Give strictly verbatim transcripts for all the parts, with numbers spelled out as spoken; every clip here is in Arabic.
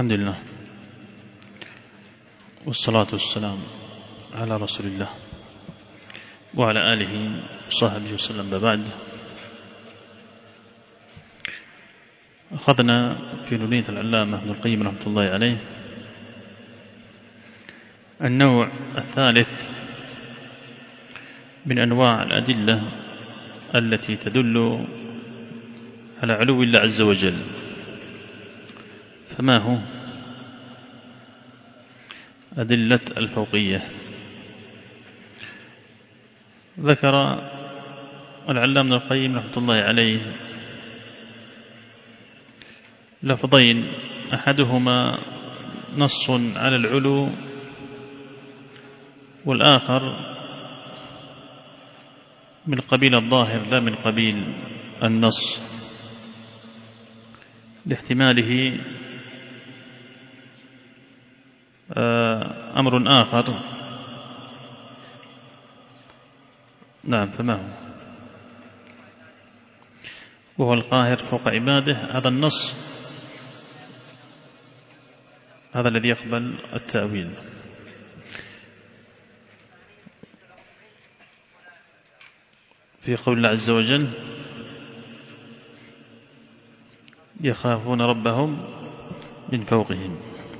الحمد لله والصلاة والسلام على رسول الله وعلى آله وصحبه وسلم. بعد أخذنا في نونية العلامة ابن القيم رحمة الله عليه النوع الثالث من أنواع الأدلة التي تدل على علو الله عز وجل. فما هو؟ أدلة الفوقية. ذكر العلامة ابن القيم رحمة الله عليه لفظين، أحدهما نص على العلو والآخر من قبيل الظاهر لا من قبيل النص، لاحتماله أمر آخر. نعم، فما هو؟ وهو القاهر فوق عباده. هذا النص هذا الذي يقبل التأويل. في قول الله عز وجل يخافون ربهم من فوقهم.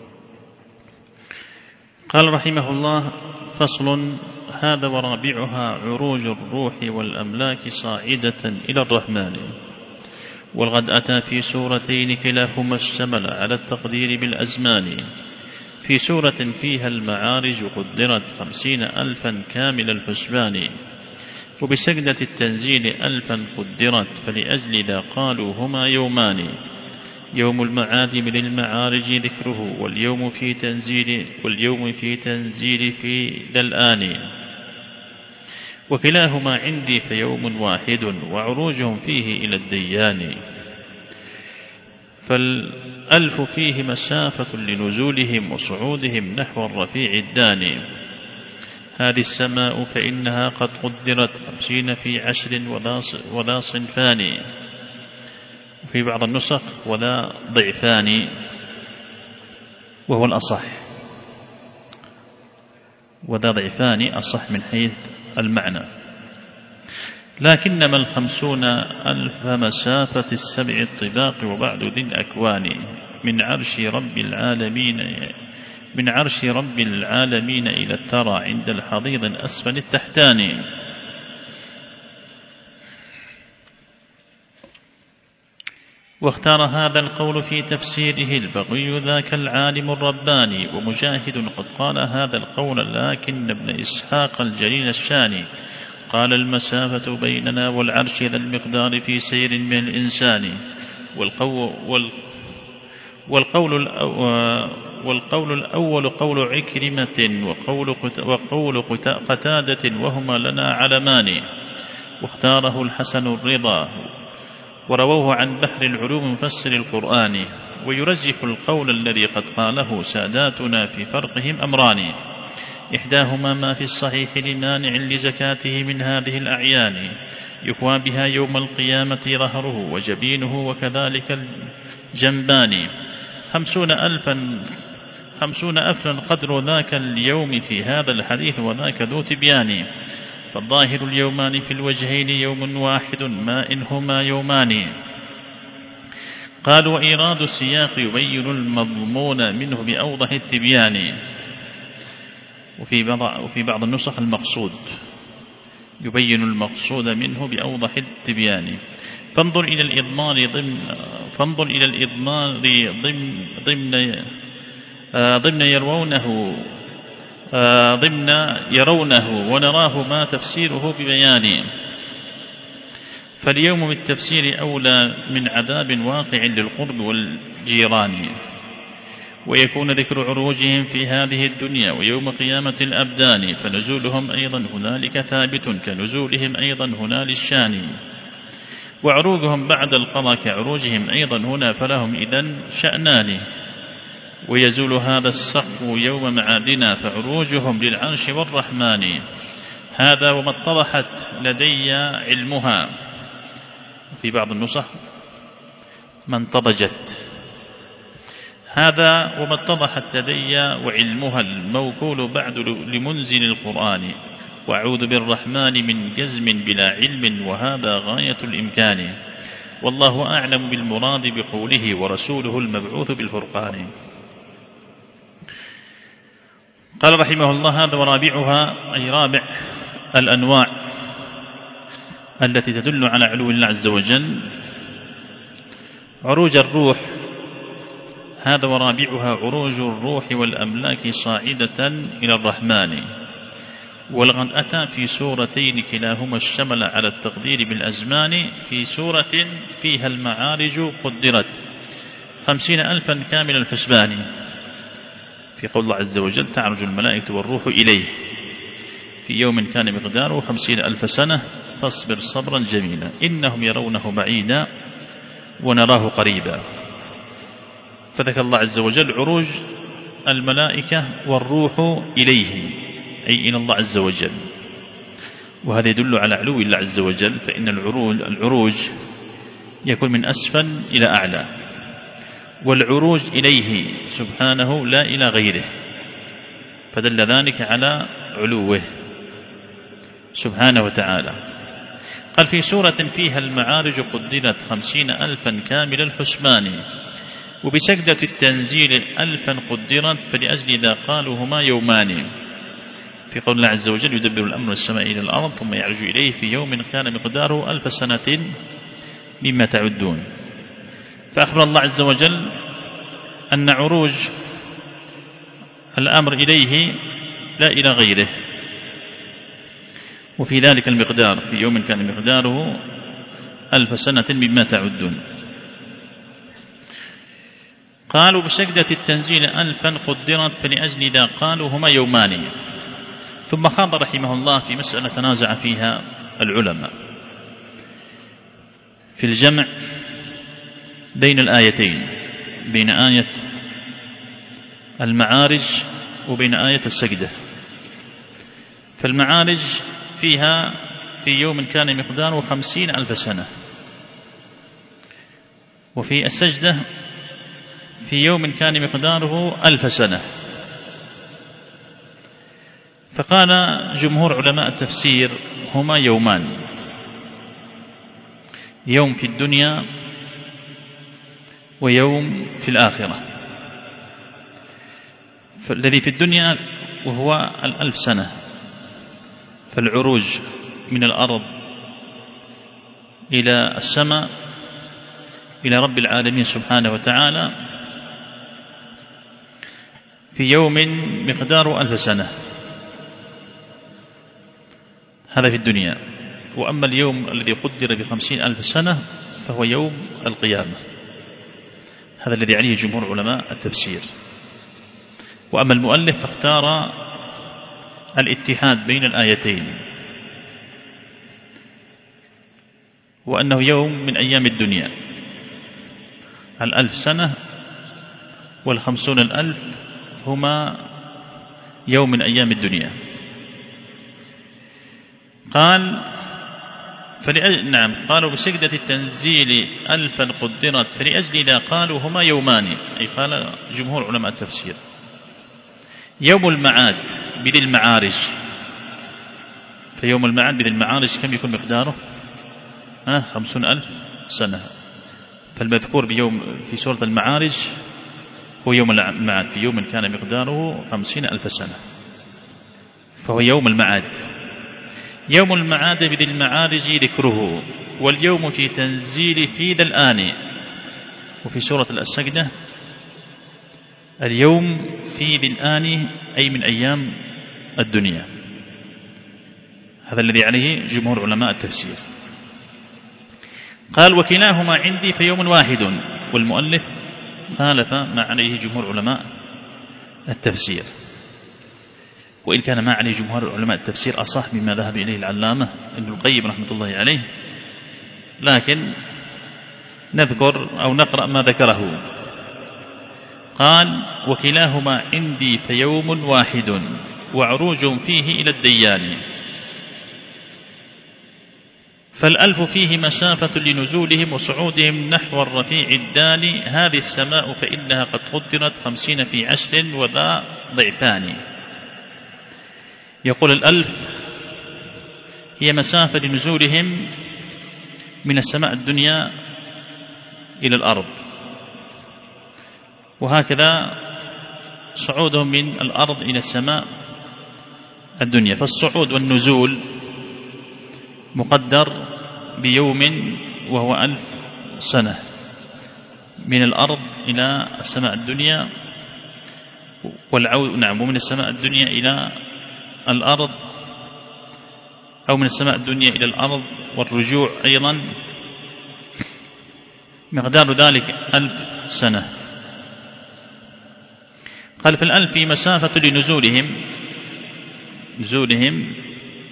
قال رحمه الله: فصل: هذا ورابعها عروج الروح والأملاك صاعدة إلى الرحمن. والغد أتى في سورتين كلاهما اشتمل على التقدير بالأزمان. في سورة فيها المعارج قدرت خمسين ألفا كامل الحسبان، وبسجدة التنزيل ألفا قدرت، فلأجل ذا قالوا هما يومان: يوم المعادم للمعارج ذكره، واليوم في تنزيل واليوم في تنزيل في ذا الآن. وكلاهما عندي فيوم واحد، وعروجهم فيه إلى الديان. فالألف فيه مسافة لنزولهم وصعودهم نحو الرفيع الداني. هذه السماء فإنها قد قدرت خمسين في عشر وذا صنفان. وفي بعض النسخ وذا ضعفان، وهو الأصح. وذا ضعفان أصح من حيث المعنى. لكنما الخمسون ألف مسافة السبع الطباق وبعد ذي الأكوان، من عرش رب العالمين من عرش رب العالمين إلى الثرى عند الحضيض الأسفل التحتاني. واختار هذا القول في تفسيره البغي ذاك العالم الرباني. ومجاهد قد قال هذا القول، لكن ابن إسحاق الجليل الشاني قال: المسافة بيننا والعرش ذا المقدار في سير من الإنسان. والقول, والقول, والقول الأول قول عكرمة وقول, وقول قتادة، وهما لنا علمان. واختاره الحسن الرضا، ورووه عن بحر العلوم مفسر القرآن. ويرجح القول الذي قد قاله ساداتنا في فرقهم أمران: إحداهما ما في الصحيح لمانع لزكاته من هذه الأعيان، يكوى بها يوم القيامة ظهره وجبينه وكذلك الجنبان. خمسون ألفا خمسون ألفا قدر ذاك اليوم في هذا الحديث، وذاك ذو تبيان. فالظاهر اليومان في الوجهين يوم واحد، ما إنهما يومان. قال: وإيراد السياق يبين المضمون منه بأوضح التبيان. وفي بعض, وفي بعض النسخ المقصود يبين المقصود منه بأوضح التبيان. فانظر إلى الإضمار ضمن فانظر إلى الإضمار ضمن ضمن ضمن يرونه ضمن يرونه ونراه ما تفسيره ببيان. فاليوم بالتفسير أولى من عذاب واقع للقرب والجيران. ويكون ذكر عروجهم في هذه الدنيا ويوم قيامة الأبدان، فنزولهم أيضا هنالك ثابت كنزولهم أيضا هنا للشان. وعروجهم بعد القضاء كعروجهم أيضا هنا، فلهم إذن شأنان. ويزول هذا السقف يوم معادنا، فعروجهم للعرش والرحمن. هذا وما اتضحت لدي علمها. في بعض النسخ ما انتضجت. هذا وما اتضحت لدي وعلمها الموكول بعد لمنزل القرآن، وأعوذ بالرحمن من جزم بلا علم، وهذا غاية الإمكان، والله أعلم بالمراد بقوله ورسوله المبعوث بالفرقان. قال رحمه الله: هذا ورابعها، أي رابع الأنواع التي تدل على علو الله عز وجل، عروج الروح. هذا ورابعها عروج الروح والأملاك صاعدة إلى الرحمن، ولقد أتى في سورتين كلاهما اشتمل على التقدير بالأزمان. في سورة فيها المعارج قدرت خمسين ألفا كامل الحسبان، في قول الله عز وجل: تعرج الملائكة والروح إليه في يوم كان مقداره خمسين ألف سنة فاصبر صبرا جميلا إنهم يرونه بعيدا ونراه قريبا. فذكر الله عز وجل عروج الملائكة والروح إليه، أي إلى الله عز وجل، وهذا يدل على علو الله عز وجل، فإن العروج, العروج يكون من أسفل إلى أعلى، والعروج إليه سبحانه لا إلى غيره، فدل ذلك على علوه سبحانه وتعالى. قال: في سورة فيها المعارج قدرت خمسين ألفا كامل الحسبان، وبسجدة التنزيل ألفا قدرت فلأجل ذا قالوا هما يومان، في قول الله عز وجل: يدبر الأمر السماء إلى الأرض ثم يعرج إليه في يوم كان مقداره ألف سنة مما تعدون. فأخبر الله عز وجل أن عروج الأمر إليه لا إلى غيره، وفي ذلك المقدار في يوم كان مقداره ألف سنة مما تعدون. قالوا: بسجدة التنزيل ألفا قدرت فلأجل ذا قالوا هما يومان. ثم خاض رحمه الله في مسألة تنازع فيها العلماء في الجمع بين الآيتين، بين آية المعارج وبين آية السجدة. فالمعارج فيها في يوم كان مقداره خمسين ألف سنة، وفي السجدة في يوم كان مقداره ألف سنة. فقال جمهور علماء التفسير هما يومان، يوم في الدنيا ويوم في الآخرة. فالذي في الدنيا وهو الألف سنة، فالعروج من الأرض إلى السماء إلى رب العالمين سبحانه وتعالى في يوم مقدار ألف سنة، هذا في الدنيا. وأما اليوم الذي قدر بخمسين ألف سنة فهو يوم القيامة، هذا الذي عليه جمهور علماء التفسير. وأما المؤلف فاختار الاتحاد بين الآيتين، وأنه يوم من أيام الدنيا، الألف سنة والخمسون الألف هما يوم من أيام الدنيا. قال فلأجل نعم قالوا بسجدة التنزيل ألفا قدرت فلأجل ذا قالوا هما يومان، أي قال جمهور علماء التفسير يوم المعاد بذي المعارج. فيوم المعاد بذي المعارج كم يكون مقداره؟ ها خمسون ألف سنة. فالمذكور بيوم في سورة المعارج هو يوم المعاد، في يوم كان مقداره خمسين ألف سنة، فهو يوم المعاد. يوم المعاد بذي المعارج ذكره، واليوم في تنزيل في ذا الآن. وفي سورة السجدة اليوم في ذي الآن أي من أيام الدنيا، هذا الذي عليه جمهور علماء التفسير. قال وكلاهما عندي في يوم واحد، والمؤلف خالف ما عليه جمهور علماء التفسير، وإن كان ما عليه جمهور علماء التفسير أصح مما ذهب إليه العلامة ابن القيم رحمة الله عليه، لكن نذكر أو نقرأ ما ذكره. قال وكلاهما عندي في يوم واحد وعروج فيه إلى الديان. فالألف فيه مسافة لنزولهم وصعودهم نحو الرفيع الداني، هذه السماء فإنها قد قدرت خمسين في عشر وذا ضعفان. يقول الألف هي مسافة لنزولهم من السماء الدنيا إلى الأرض، وهكذا صعودهم من الأرض إلى السماء الدنيا. فالصعود والنزول مقدر بيوم وهو ألف سنة من الأرض إلى السماء الدنيا، والعود نعم ومن السماء الدنيا إلى الأرض، أو من السماء الدنيا إلى الأرض والرجوع أيضا مقدار ذلك ألف سنة. قال في الألف مسافة لنزولهم نزولهم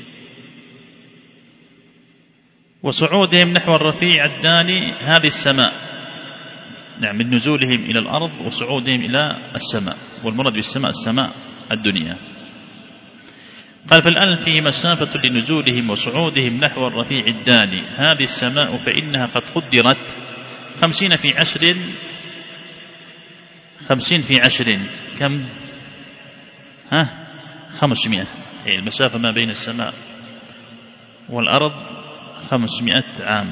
وصعودهم نحو الرفيع الداني، هذه السماء نعم من نزولهم إلى الأرض وصعودهم إلى السماء، والمراد بالسماء السماء الدنيا. قال فالألف فيه مسافة لنزولهم وصعودهم نحو الرفيع الداني، هذه السماء فإنها قد قدرت خمسين في عشر خمسين في عشر كم؟ ها خمسمائة، يعني المسافة ما بين السماء والأرض خمسمائة عام.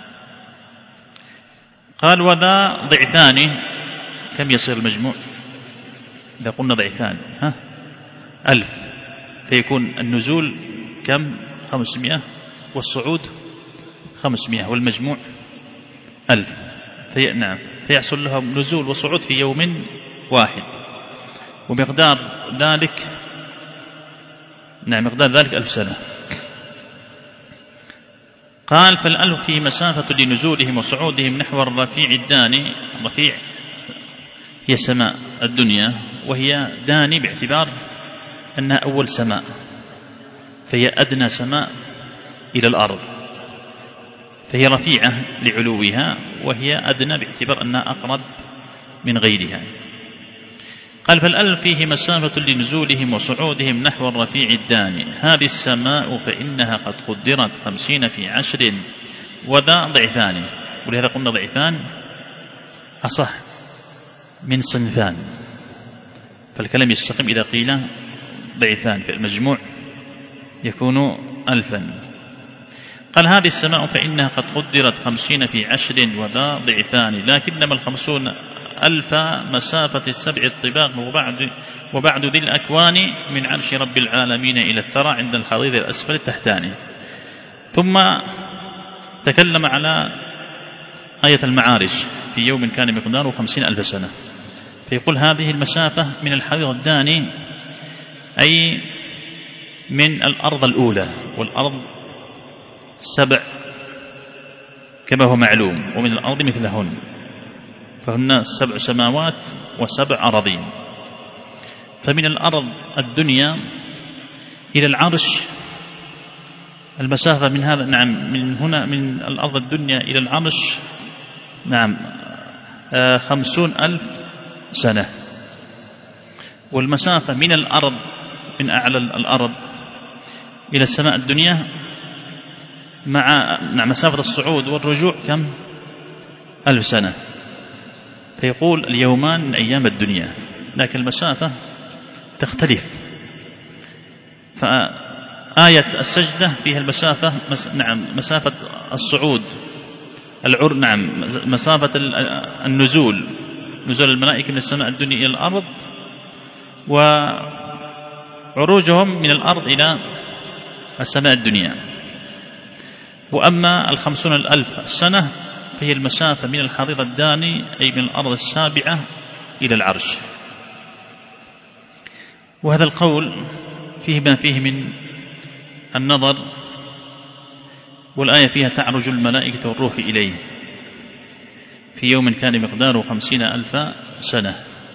قال وذا ضعفان، كم يصير المجموع إذا قلنا ضعفان؟ ها ألف، فيكون النزول كم؟ خمسمائة، والصعود خمسمائة، والمجموع ألف. في نعم فيحصل لهم نزول وصعود في يوم واحد، ومقدار ذلك نعم مقدار ذلك ألف سنة. قال فالألف في مسافة لنزولهم وصعودهم نحو الرفيع الداني، الرفيع هي سماء الدنيا، وهي داني باعتبار أنها أول سماء، فهي أدنى سماء إلى الأرض، فهي رفيعة لعلوها، وهي أدنى باعتبار أنها أقرب من غيرها. قال فالألف فيه مسافة لنزولهم وصعودهم نحو الرفيع الداني، هذه السماء فإنها قد قدرت خمسين في عشر وذا ضعفان، ولهذا قلنا ضعفان أصح من صنفان، فالكلام يستقيم إذا قيل ضعفان، فالمجموع يكون ألفا. قال هذه السماء فإنها قد قدرت خمسين في عشر وذا ضعفان، لكنما الخمسون ألف مسافة السبع الطباق وبعد, وبعد ذي الأكوان من عرش رب العالمين إلى الثرى عند الحضيض الأسفل التحتاني. ثم تكلم على آية المعارج في يوم كان مقداره خمسين ألف سنة، فيقول هذه المسافة من الحضيض الداني أي من الأرض الأولى، والأرض سبع كما هو معلوم، ومن الأرض مثلهن، فهن سبع سماوات وسبع أراضين. فمن الأرض الدنيا إلى العرش المسافة من هذا نعم من هنا من الأرض الدنيا إلى العرش نعم آه خمسون ألف سنة، والمسافة من الأرض من أعلى الأرض إلى السماء الدنيا مع نعم مسافة الصعود والرجوع كم؟ ألف سنة، فيقول اليومان من أيام الدنيا، لكن المسافة تختلف. فآية السجدة فيها المسافة مس... نعم مسافة الصعود العر نعم مسافة النزول نزول الملائكة من السماء الدنيا إلى الأرض، وعروجهم من الأرض إلى السماء الدنيا. وأما الخمسون الألف سنة فهي المسافة من الحضيض الداني أي من الأرض السابعة إلى العرش. وهذا القول فيه ما فيه من النظر، والآية فيها تعرج الملائكة والروح إليه في يوم كان مقداره خمسين ألف سنة،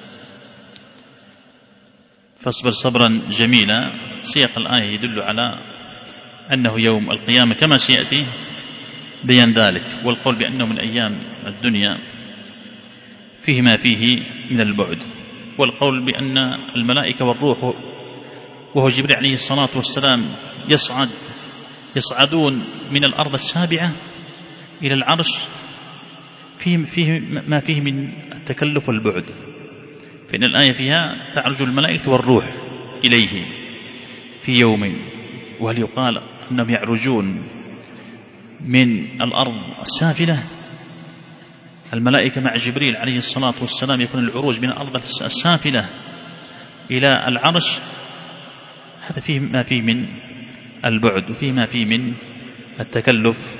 فاصبر صبرا جميلا. سياق الآية يدل على أنه يوم القيامة كما سيأتي بيان ذلك، والقول بأنه من أيام الدنيا فيه ما فيه من البعد، والقول بأن الملائكة والروح وهو جبريل عليه الصلاة والسلام يصعد يصعدون من الأرض السابعة إلى العرش فيه, فيه ما فيه من التكلف والبعد، فإن الآية فيها تعرج الملائكة والروح إليه في يوم. وهل يقال أنهم يعرجون من الأرض السافلة؟ الملائكة مع جبريل عليه الصلاة والسلام يكون العروج من الأرض السافلة إلى العرش، هذا فيه ما فيه من البعد وفيه ما فيه من التكلف.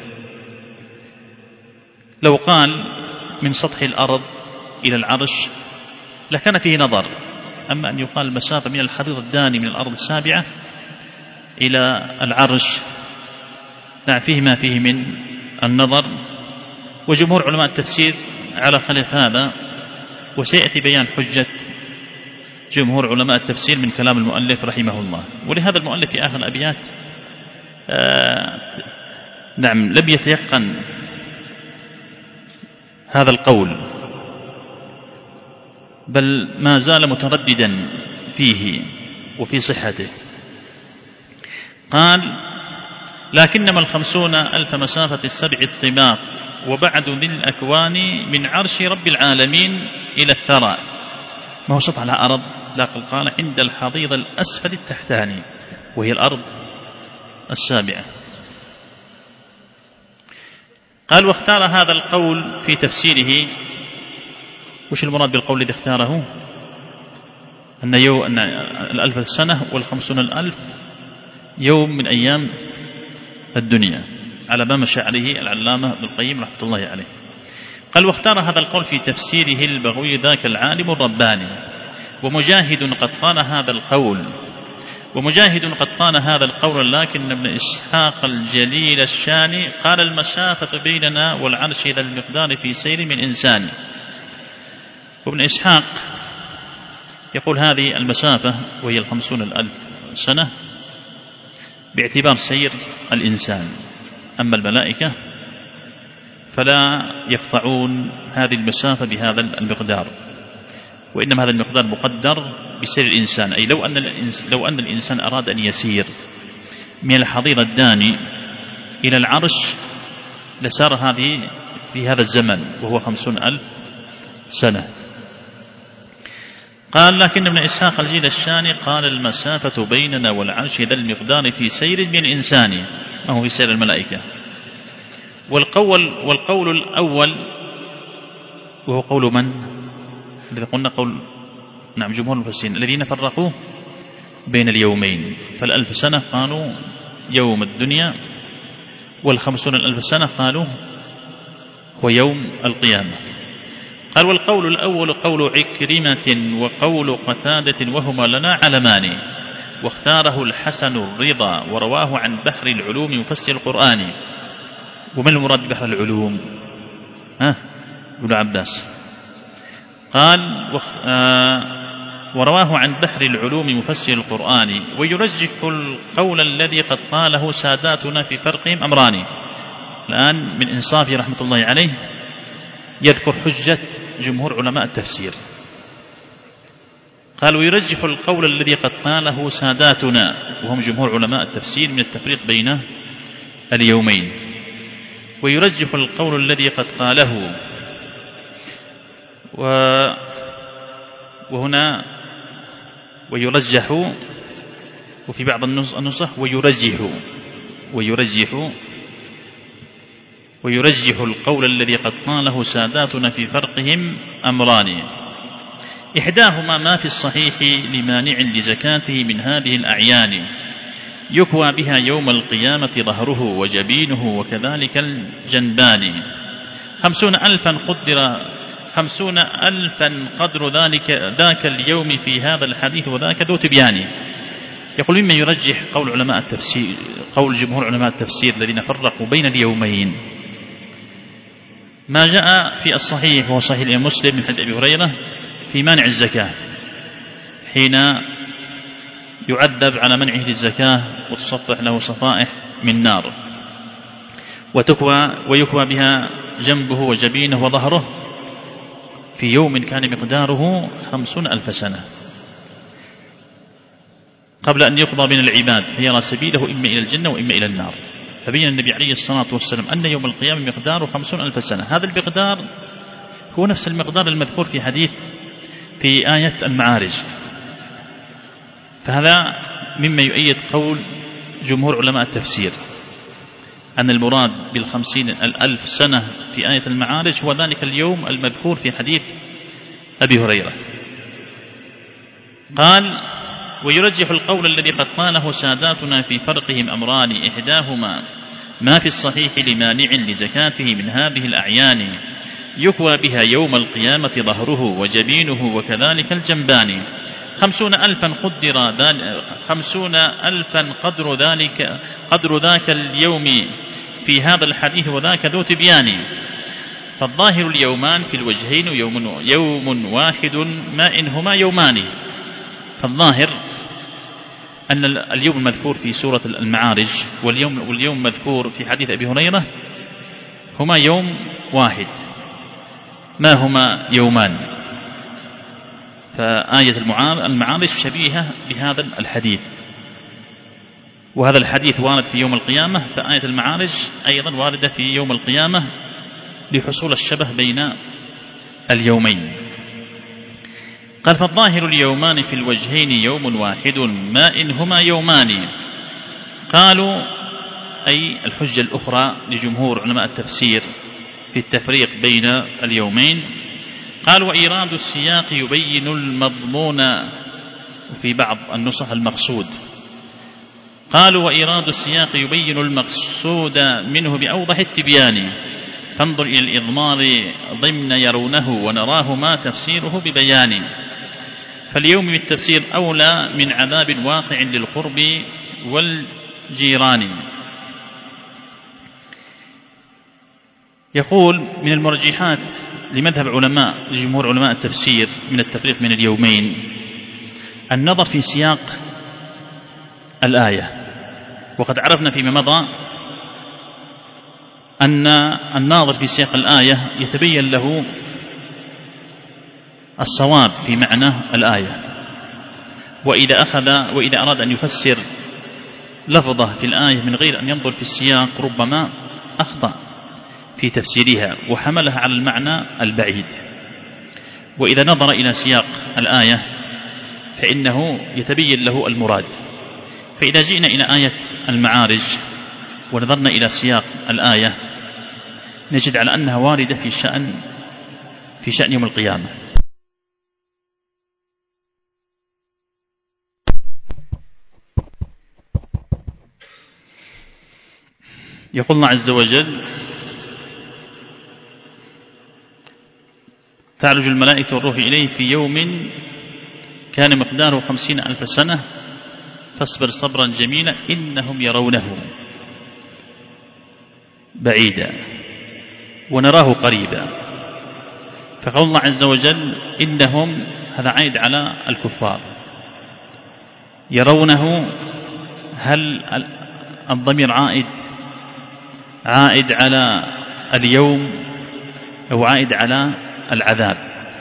لو قال من سطح الأرض إلى العرش لكان فيه نظر، أما أن يقال المسافة من الحضيض الداني من الأرض السابعة إلى العرش لا فيه ما فيه من النظر. وجمهور علماء التفسير على خلاف هذا، وسيأتي بيان حجة جمهور علماء التفسير من كلام المؤلف رحمه الله. ولهذا المؤلف في آخر الأبيات آه نعم لم يتيقن هذا القول، بل ما زال مترددا فيه وفي صحته. قال: لكنما الخمسون ألف مسافة السبع الطباق وبعد ذي الأكوان من عرش رب العالمين إلى الثرى. ما هو سطح على أرض، لكن قال عند الحضيض الأسفل التحتاني وهي الأرض السابعة. قال: واختار هذا القول في تفسيره. وش المراد بالقول الذي اختاره؟ أن يوم أن الألف السنة والخمسون الألف يوم من أيام الدنيا، على ما مشى عليه العلامة ابن القيم رحمة الله عليه. قال: واختار هذا القول في تفسيره البغوي ذاك العالم الرباني. ومجاهد قد قال هذا القول ومجاهد قد قال هذا القول لكن ابن إسحاق الجليل الشاني قال: المسافة بيننا والعرش ذا المقدار في سير من إنسان. وابن إسحاق يقول هذه المسافة وهي الخمسون الألف سنة باعتبار سير الإنسان، أما الملائكة فلا يقطعون هذه المسافة بهذا المقدار، وإنما هذا المقدار مقدر بسير الإنسان. أي لو أن الإنسان, لو أن الإنسان أراد أن يسير من الحضيض الداني إلى العرش لسار هذه في هذا الزمن وهو خمسون ألف سنة. قال: لكن ابن إسحاق الجيل الشاني قال: المسافة بيننا والعرش ذا المقدار في سير من الإنسان، ما هو في سير الملائكة. والقول, والقول الأول وهو قول من؟ الذي قلنا قول نعم جمهور المفسرين الذين فرقوا بين اليومين، فالألف سنة قالوا يوم الدنيا، والخمسون الألف سنة قالوا هو يوم القيامة. قال: والقول الأول قول عكرمة وقول قتادة وهما لنا علمان، واختاره الحسن الرضا ورواه عن بحر العلوم مفسر القرآن. ومن المراد بحر العلوم؟ ها ابن عباس. قال: آه ورواه عن بحر العلوم مفسر القرآن. ويرجح القول الذي قد قاله ساداتنا في فرقهم أمران. الآن من إنصافه رحمة الله عليه يذكر حجة جمهور علماء التفسير. قال: ويرجح القول الذي قد قاله ساداتنا وهم جمهور علماء التفسير من التفريق بين اليومين. ويرجح القول الذي قد قاله، وهنا ويرجح، وفي بعض النسخ ويرجح ويرجح ويرجح القول الذي قد قاله ساداتنا في فرقهم أمران. إحداهما ما في الصحيح لمانع لزكاته من هذه الأعيان يكوى بها يوم القيامة ظهره وجبينه وكذلك الجنبان. خمسون ألفا قدر خمسون ألفا قدر ذلك ذاك اليوم في هذا الحديث وذاك ذو تبيان. يقول: مما يرجح قول علماء التفسير قول جمهور علماء التفسير الذين فرقوا بين اليومين ما جاء في الصحيح وهو صحيح الإمام مسلم من حديث أبي هريرة في مانع الزكاة حين يعذب على منعه للزكاة وتصفح له صفائح من نار وتكوى ويكوى بها جنبه وجبينه وظهره في يوم كان مقداره خمسون ألف سنة قبل أن يقضى بين العباد فيرى سبيله إما إلى الجنة وإما إلى النار. فبين النبي عليه الصلاة والسلام أن يوم القيامة مقداره خمسون ألف سنة. هذا المقدار هو نفس المقدار المذكور في حديث في آية المعارج. فهذا مما يؤيد قول جمهور علماء التفسير أن المراد بالخمسين الألف سنة في آية المعارج هو ذلك اليوم المذكور في حديث أبي هريرة. قال: ويرجح القول الذي قد قاله ساداتنا في فرقهم أمران: إحداهما ما في الصحيح لمانع لزكاته من هذه الأعيان يكوى بها يوم القيامة ظهره وجبينه وكذلك الجنبان، خمسون ألفا قدر خمسون ألفا قدر ذلك قدر ذاك اليوم في هذا الحديث وذاك ذو تبيان، فالظاهر اليومان في الوجهين يوم, يوم واحد ما إنهما يومان. فالظاهر أن اليوم المذكور في سورة المعارج واليوم, واليوم المذكور في حديث أبي هريرة هما يوم واحد ما هما يومان. فآية المعارج شبيهة بهذا الحديث، وهذا الحديث وارد في يوم القيامة، فآية المعارج أيضا واردة في يوم القيامة لحصول الشبه بين اليومين. قال: فالظاهر اليومان في الوجهين يوم واحد ما إنهما يومان. قالوا أي الحجة الأخرى لجمهور علماء التفسير في التفريق بين اليومين، قال: وإيراد السياق يبين المضمون، وفي بعض النسخ المقصود. قالوا: وإيراد السياق يبين المقصود منه بأوضح التبيان، فانظر إلى الإضمار ضمن يرونه ونراه ما تفسيره ببيان، فاليوم بالتفسير أولى من عذاب واقع للقرب والجيران. يقول: من المرجحات لمذهب علماء جمهور علماء التفسير من التفريق من اليومين النظر في سياق الآية، وقد عرفنا فيما مضى أن الناظر في سياق الآية يتبين له الصواب في معنى الآية، وإذا أخذ وإذا أراد أن يفسر لفظة في الآية من غير أن ينظر في السياق ربما أخطأ في تفسيرها وحملها على المعنى البعيد. وإذا نظر إلى سياق الآية فإنه يتبين له المراد. فإذا جئنا إلى آية المعارج ونظرنا إلى سياق الآية نجد على أنها واردة في شأن في شأن يوم القيامة. يقول الله عز وجل: تعرج الملائكة والروح إليه في يوم كان مقداره خمسين ألف سنة فاصبر صبرا جميلا إنهم يرونه بعيدا ونراه قريبا. فقال الله عز وجل إنهم، هذا عائد على الكفار، يرونه، هل الضمير عائد عائد على اليوم أو عائد على العذاب؟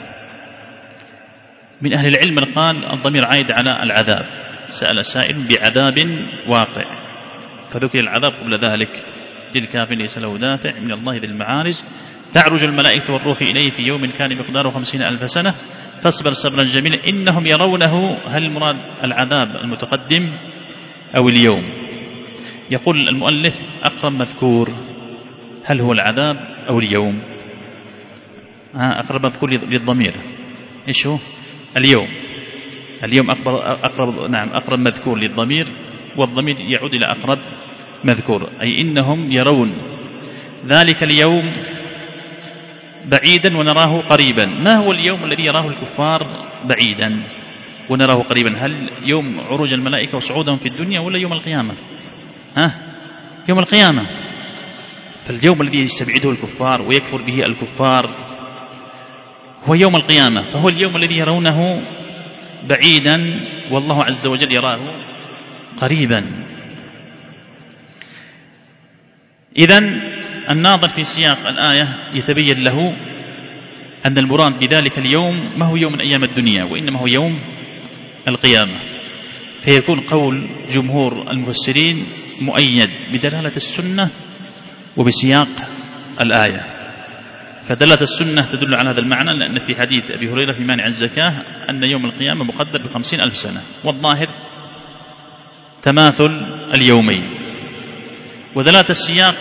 من أهل العلم من قال الضمير عائد على العذاب، سأل سائل بعذاب واقع فذكر العذاب قبل ذلك، للكافر ليس له دافع من الله ذي المعارج. تعرج الملائكة والروح إليه في يوم كان مقداره خمسين ألف سنة فاصبر صبرا جميلا إنهم يرونه، هل المراد العذاب المتقدم أو اليوم؟ يقول المؤلف أقرب مذكور، هل هو العذاب أو اليوم؟ أقرب مذكور للضمير إيش هو؟ اليوم. اليوم أقرب, أقرب نعم أقرب مذكور للضمير، والضمير يعود إلى أقرب مذكور، أي إنهم يرون ذلك اليوم بعيدا ونراه قريبا. ما هو اليوم الذي يراه الكفار بعيدا ونراه قريبا؟ هل يوم عروج الملائكة وصعودهم في الدنيا ولا يوم القيامة؟ ها؟ يوم القيامة. فاليوم الذي يستبعده الكفار ويكفر به الكفار هو يوم القيامة، فهو اليوم الذي يرونه بعيدا والله عز وجل يراه قريبا. إذن الناظر في سياق الآية يتبين له أن المراد بذلك اليوم ما هو يوم من أيام الدنيا، وإنما هو يوم القيامة. فيكون قول جمهور المفسرين مؤيد بدلالة السنة وبسياق الآية. فدلالة السنة تدل على هذا المعنى، لأن في حديث أبي هريرة في مانع الزكاة أن يوم القيامة مقدر بخمسين ألف سنة، والظاهر تماثل اليومين. ودلالة السياق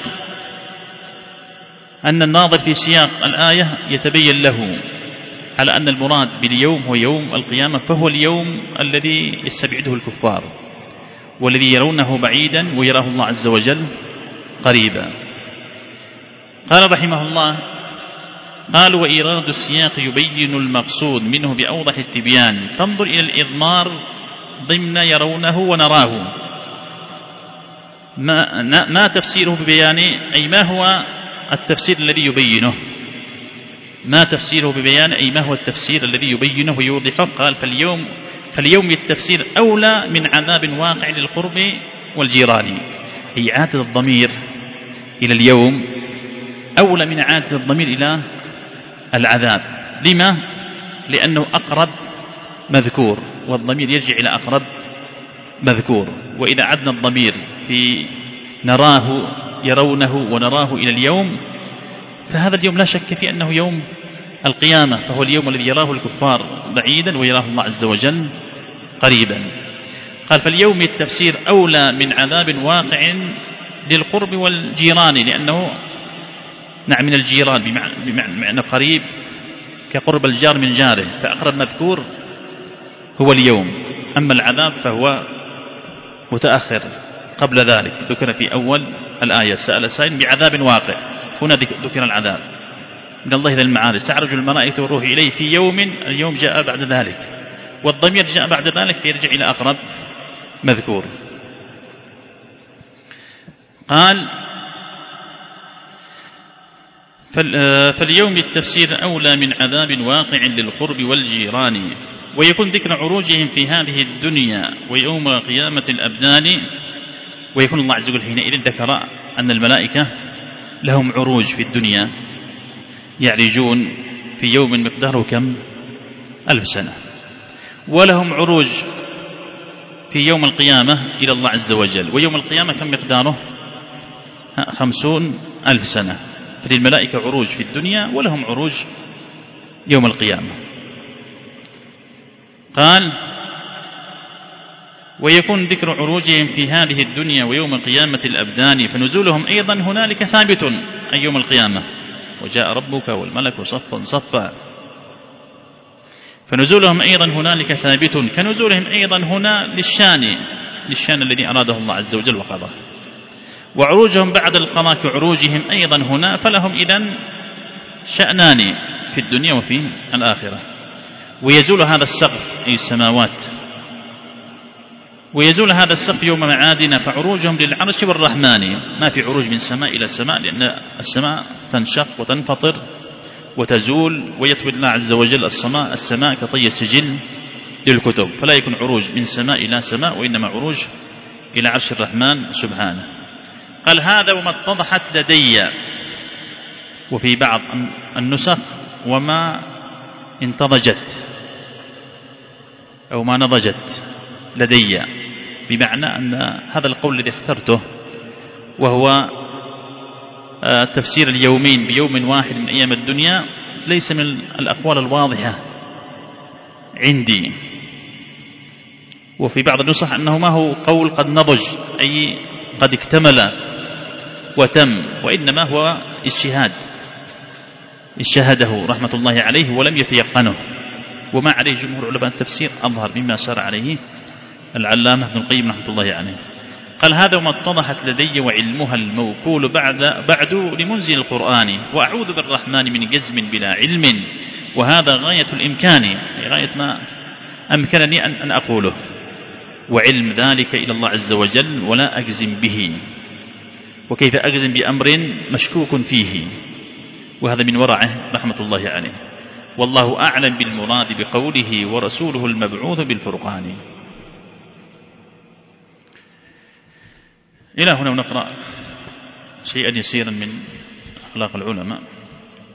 أن الناظر في سياق الآية يتبين له على أن المراد باليوم هو يوم القيامة، فهو اليوم الذي يستبعده الكفار والذي يرونه بعيدا ويراه الله عز وجل قريبا. قال رحمه الله: قال: وإيراد السياق يبين المقصود منه بأوضح التبيان، فانظر إلى الإضمار ضمن يرونه ونراه. ما, ما تفسيره ببيان، أي ما هو التفسير الذي يبينه، ما تفسيره ببيان أي ما هو التفسير الذي يبينه ويوضحه. قال: فاليوم فاليوم التفسير أولى من عذاب واقع للقرب والجيران، أي عادة الضمير إلى اليوم أولى من عادة الضمير إلى العذاب. لما؟ لأنه أقرب مذكور، والضمير يرجع إلى أقرب مذكور. وإذا عدنا الضمير في نراه يرونه ونراه إلى اليوم، فهذا اليوم لا شك في أنه يوم القيامة، فهو اليوم الذي يراه الكفار بعيدا ويراه الله عز وجل قريبا. قال: فاليوم التفسير أولى من عذاب واقع للقرب والجيران، لأنه نعم من الجيران بمعنى قريب كقرب الجار من جاره، فأقرب مذكور هو اليوم، أما العذاب فهو متأخر قبل ذلك، ذكر في أول الآية: سأل سائل بعذاب واقع، هنا ذكر العذاب من الله ذي المعارج، تعرج الملائكة والروح إليه في يوم، اليوم جاء بعد ذلك، والضمير جاء بعد ذلك فيرجع إلى أقرب مذكور. قال: فاليوم التفسير أولى من عذاب واقع للقرب والجيران، ويكون ذكر عروجهم في هذه الدنيا ويوم قيامة الأبدان. ويكون الله عز وجل حينئذ ذكر أن الملائكة لهم عروج في الدنيا، يعرجون في يوم مقداره كم؟ ألف سنة. ولهم عروج في يوم القيامة إلى الله عز وجل، ويوم القيامة كم مقداره؟ خمسون ألف سنة. فللملائكة عروج في الدنيا ولهم عروج يوم القيامة. قال: ويكون ذكر عروجهم في هذه الدنيا ويوم قيامة الأبدان، فنزولهم أيضا هنالك ثابت، أي يوم القيامة: وجاء ربك والملك صفا صفا. فنزولهم أيضا هنالك ثابت، كنزولهم أيضا هنا للشان للشان الذي أراده الله عز وجل وقضاه. وعروجهم بعد القضاء كعروجهم أيضا هنا، فلهم إذن شأنان في الدنيا وفي الآخرة. ويزول هذا السقف أي السماوات، ويزول هذا السقف يوم معادنا، فعروجهم للعرش والرحمن، ما في عروج من سماء إلى سماء، لأن السماء تنشق وتنفطر وتزول، ويطوي الله عز وجل السماء السماء كطي السجل للكتب، فلا يكون عروج من سماء إلى سماء، وإنما عروج إلى عرش الرحمن سبحانه. قال: هذا وما اتضحت لدي، وفي بعض النسخ وما انتضجت أو ما نضجت لدي، بمعنى أن هذا القول الذي اخترته وهو تفسير اليومين بيوم واحد من أيام الدنيا ليس من الأقوال الواضحة عندي. وفي بعض النسخ أنه ما هو قول قد نضج، أي قد اكتمل وتم، وإنما هو اجتهاد اجتهده رحمة الله عليه ولم يتيقنه، وما عليه جمهور علماء التفسير أظهر مما سار عليه العلامة ابن القيم رحمة الله عليه. قال: هذا وما اتضحت لدي وعلمها الموكول بعد بعد لمنزل القرآن، وأعوذ بالرحمن من جزم بلا علم، وهذا غاية الإمكان، غاية ما أمكنني أن أقوله، وعلم ذلك إلى الله عز وجل ولا أجزم به، وكيف أجزم بأمر مشكوك فيه، وهذا من ورعه رحمة الله عليه. والله أعلم بالمراد بقوله ورسوله المبعوث بالفرقان. إلى هنا ونقرأ شيئا يسيرا من أخلاق العلماء.